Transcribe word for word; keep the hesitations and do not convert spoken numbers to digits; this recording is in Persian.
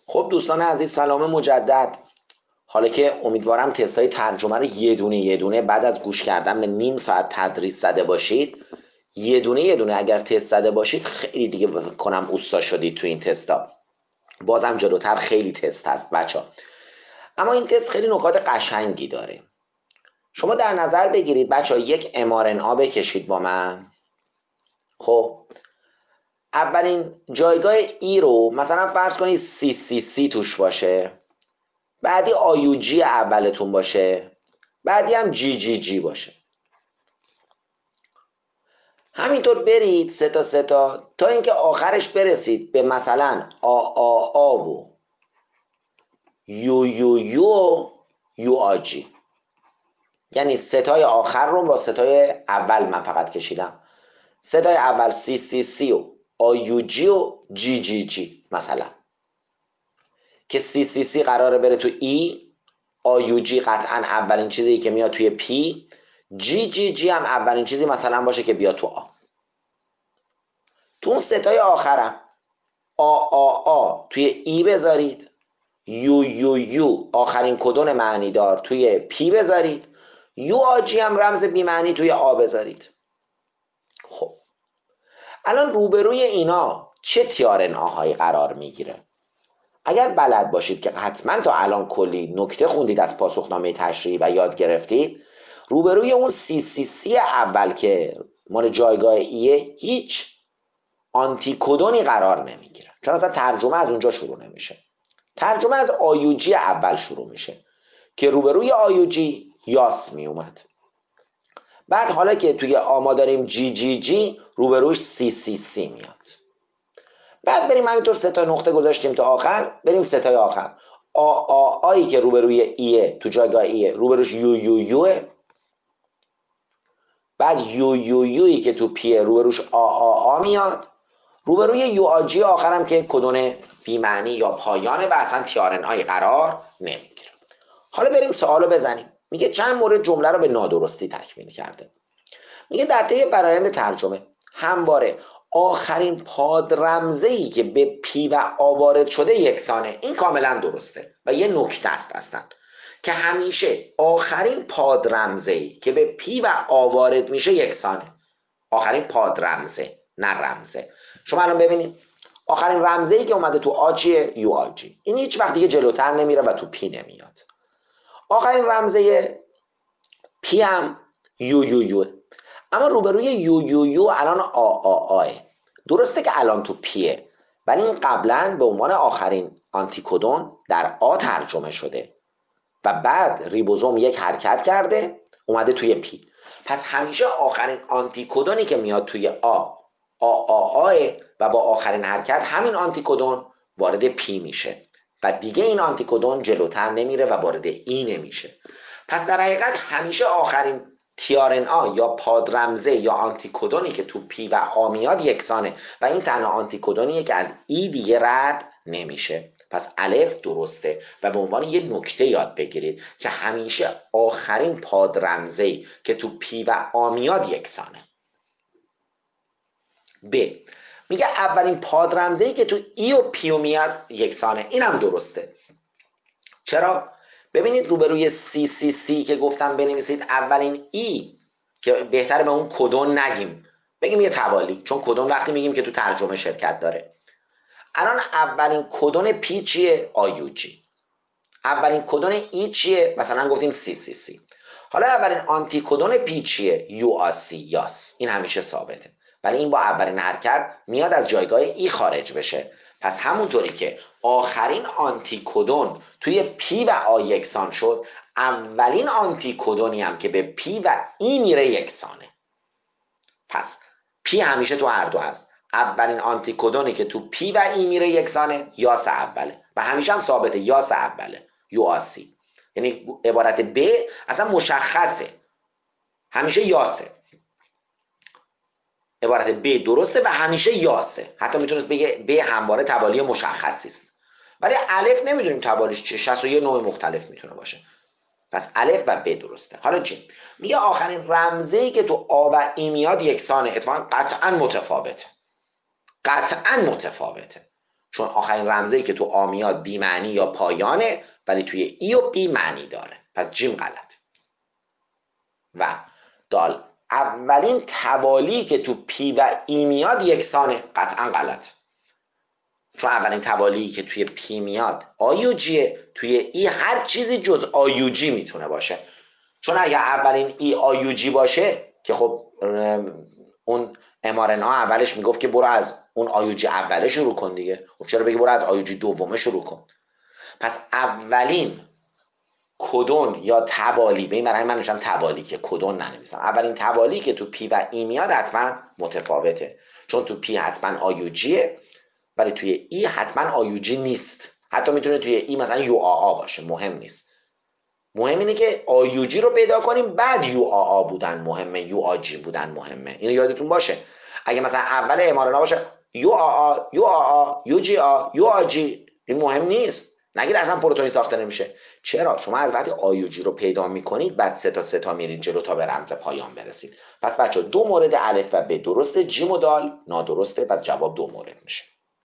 خب دوستان عزیز، سلام مجدد. حالا که امیدوارم تستای ترجمه رو یه دونه یه دونه بعد از گوش کردن به نیم ساعت تدریس زده باشید. یه دونه یه دونه اگر تست زده باشید خیلی دیگه کنم اوستا شدید تو این تستا. بازم جلوتر خیلی تست هست بچه ها، اما این تست خیلی نکات قشنگی داره. شما در نظر بگیرید بچه ها یک ام آر ان آ بکشید با من. خب اولین جایگاه ای رو مثلا فرض کنید سی سی سی توش باشه، بعدی آیوجی اولتون باشه، بعدی هم جی جی جی باشه. همینطور برید سه تا سه تا تا اینکه آخرش برسید به مثلا آ آ آ و یو یو یو و یو آ جی. یعنی ستای آخر رو با ستای اول من فقط کشیدم. ستای اول سی سی سی و آیوجی و جی جی جی مثلا، که سی سی سی قراره بره تو ای، آیوجی قطعا اولین چیزی که میاد توی پی، جی جی جی هم اولین چیزی مثلا باشه که بیاد تو آ. تو اون ستای آخرم آ آ آ توی ای بذارید، یو یو یو آخرین کدون معنی دار توی پی بذارید، یو آ جی هم رمز بی معنی توی آ بذارید. خب الان روبروی اینا چه تیارن آهایی قرار میگیره؟ اگر بلد باشید که حتما تا الان کلی نکته خوندید از پاسخنامه تشریحی و یاد گرفتید، روبروی اون سی سی سی اول که مال جایگاه ایه هیچ آنتی کدونی قرار نمیگیره، چون اصلا ترجمه از اونجا شروع نمیشه. ترجمه از آیوجی اول شروع میشه که روبروی آیوجی یاس میومد. بعد حالا که توی آما داریم جی جی جی، روبروش سی سی سی میاد. بعد بریم همینطور سه تا نقطه گذاشتیم تا آخر، بریم سه تای آخر. آ آ آیی که روبروی ایه تو جایگاه ایه روبروش یو یو یوه. بعد یو یو یویی که تو پیه روبروش آ آ آ میاد. روبروی یو آ جی آخرم که کدون بی معنی یا پایانه و اصلا تیارن آی قرار نمیگیره. حالا بریم سوالو بزنیم. میگه چند مورد جمله رو به نادرستی تکمیل کرده. میگه در طی فرآیند ترجمه همواره آخرین پادرمزه‌ای که به پی و آ وارد شده یکسانه. این کاملا درسته و یه نکته است هستن که همیشه آخرین پادرمزه‌ای که به پی و آ وارد میشه یکسانه. آخرین پادرمزه نه رمزه. شما الان ببینید آخرین رمزه‌ای که اومده تو آ چیه؟ یو آ جی. این هیچ وقت دیگه جلوتر نمیره و تو پی نمیاد. آخرین رمزه پی هم یو یو یو. اما روبروی یو یو یو الان آ آ آه. درسته که الان تو پیه، ولی این قبلا به عنوان آخرین آنتیکودون در آ ترجمه شده و بعد ریبوزوم یک حرکت کرده اومده توی پی. پس همیشه آخرین آنتیکودونی که میاد توی آ آ آ آه و با آخرین حرکت همین آنتیکودون وارد پی میشه و دیگه این آنتیکودون جلوتر نمیره و وارد ای نمیشه. پس در حقیقت همیشه آخرین تیارن آ یا پادرمزه یا آنتیکودونی که تو پی و آ میاد یکسانه و این تنها آنتیکودونیه که از ای دیگه رد نمیشه. پس الف درسته و به عنوان یه نکته یاد بگیرید که همیشه آخرین پادرمزه‌ای که تو پی و آ میاد یکسانه. ب میگه اولین پادرمزه‌ای که تو ای و پیو میاد یکسانه. اینم درسته. چرا؟ ببینید روبروی سی سی سی که گفتم بنویسید اولین ای، که بهتره به اون کدون نگیم، بگیم یه توالی، چون کدون وقتی میگیم که تو ترجمه شرکت داره. الان اولین کدون پی چیه؟ آیوجی. اولین کدون ای چیه؟ مثلا گفتیم سی سی سی. حالا اولین آنتی کدون پی چیه؟ یو آ سی یاس. این همیشه ثابته، ولی این با اولین حرکت میاد از جایگاه ای خارج بشه. پس همونطوری که آخرین آنتی کدون توی پی و آ یکسان شد، اولین آنتی کدونی هم که به پی و ای میره یکسانه. پس پی همیشه تو هر دو هست. اولین آنتی کدونی که تو پی و ای میره یکسانه یاس اوله و همیشه هم ثابته یاس اوله یو آ سی. یعنی عبارت ب اصلا مشخصه، همیشه یاسه. عبارت ب درسته و همیشه یاسه. حتی میتونست بگه ب همواره توالی مشخصی است، ولی الف نمیدونیم توالیش چیه. شصت و یک نوع مختلف میتونه باشه. پس الف و ب درسته. حالا چی میگه؟ آخرین رمزی که تو آ و ای میاد یکسانه. اتفاقا قطعا متفاوته، قطعا متفاوته. چون آخرین رمزی که تو آ میاد بی معنی یا پایانه، ولی توی ای و بی معنی داره. پس جیم غلط. و دال اولین توالی که تو پی و ای میاد یکسانه، قطعا غلط، چون اولین توالی که توی پی میاد آیوجیه، توی ای هر چیزی جز آیوجی میتونه باشه. چون اگر اولین ای آیوجی باشه که خب اون امارنا اولش میگفت که برو از اون آیوجی اوله شروع کن دیگه، خب چرا بگی برو از آیوجی دومه شروع کن؟ پس اولین کدون یا توالی، به این برای من نوشتم توالی که کدون ننویسم، اولین توالی که تو پی و ای میاد حتما متفاوته، چون تو پی حتما آیوجیه ولی توی ای حتما آیوجی نیست. حتی میتونه توی ای مثلا یو آ آ باشه، مهم نیست. مهم اینه که آیوجی رو پیدا کنیم، بعد یو آ آ بودن مهمه، یو آ جی بودن مهمه. اینو یادتون باشه. اگه مثلا اول امارنا باشه یو آ آ یو آ آ یو جی آ یو آ جی، این مهم نیست. نگید اصلا پروتئین ساخته نمیشه. چرا؟ شما از وقتی آیوجی رو پیدا میکنید بعد سه تا سه تا میرید جلو تا به رمز پایان برسید. پس بچه دو مورد الف و ب درسته، جیم و دال نادرسته، پس جواب دو مورد میشه.